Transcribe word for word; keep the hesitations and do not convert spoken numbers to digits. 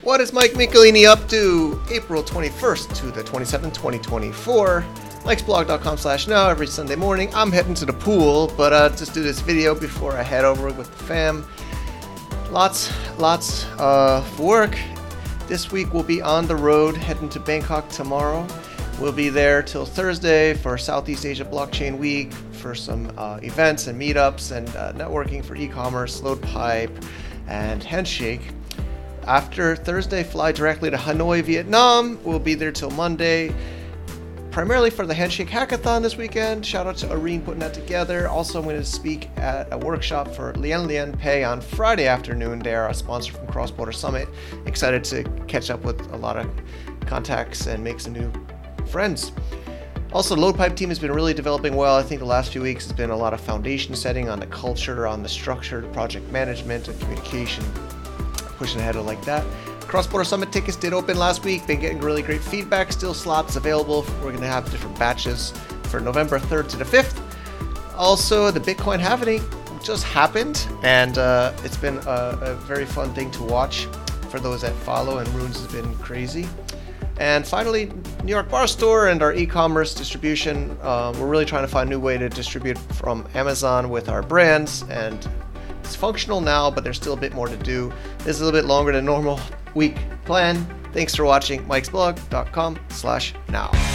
What is Mike Michelini up to? April twenty-first to the twenty-seventh, twenty twenty-four. mikesblog.com slash now every Sunday morning. I'm heading to the pool, but uh, just do this video before I head over with the fam. Lots, lots of work. This week we'll be on the road, heading to Bangkok tomorrow. We'll be there till Thursday for Southeast Asia Blockchain Week, for some uh, events and meetups and uh, networking for e-commerce, LoadPipe, and Handshake. After Thursday, fly directly to Hanoi, Vietnam. We'll be there till Monday, primarily for the Handshake Hackathon this weekend. Shout out to Areen putting that together. Also, I'm going to speak at a workshop for Lian Lian Pay on Friday afternoon. They are a sponsor from Cross Border Summit. Excited to catch up with a lot of contacts and make some new friends. Also, the LoadPipe team has been really developing well. I think the last few weeks has been a lot of foundation setting on the culture, on the structure, project management, and communication. Pushing ahead like that. Cross Border Summit tickets did open last week. Been getting really great feedback. Still slots available. We're going to have different batches for November third to the fifth. Also, the Bitcoin halving just happened, and uh, it's been a, a very fun thing to watch for those that follow, and Runes has been crazy. And finally, New York Bar Store and our e-commerce distribution. Uh, we're really trying to find a new way to distribute from Amazon with our brands, and it's functional now, but there's still a bit more to do. This is a little bit longer than normal week plan. Thanks for watching. mikesblog.com slash now.